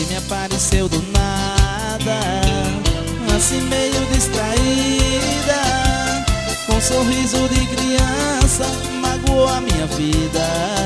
me apareceu do nada, assim meio distraída, com um sorriso de criança, magoou a minha vida.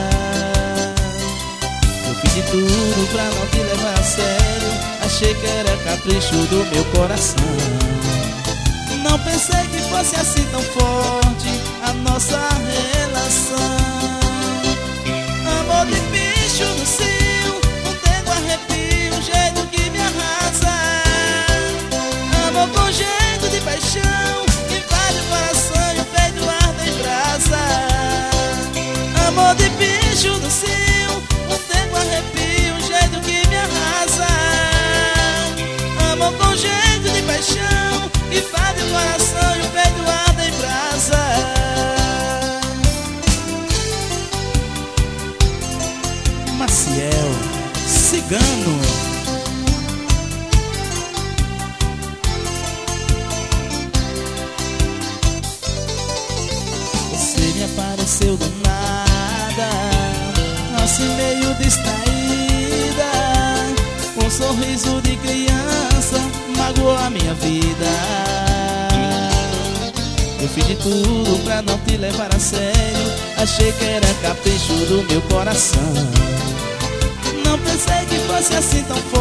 Eu fiz de tudo pra não te levar a sério, achei que era capricho do meu coração. Não pensei que fosse assim tão forte a nossa relação. Amor de bicho no cio, não tenho arrepio, um jeito que me arrasa. Amor com jeito de paixão, invade o coração e o peito arde em brasa. Amor de bicho no cio, não tenho arrepio, um jeito que me arrasa. Amor com jeito de paixão, invade o coração e o peito arde em brasa. Maciel, Cigano. Você me apareceu do nada, assim meio distraída, com um sorriso de criança, magoou a minha vida. Eu fiz de tudo pra não te levar a sério, achei que era capricho do meu coração. Não pensei que fosse assim tão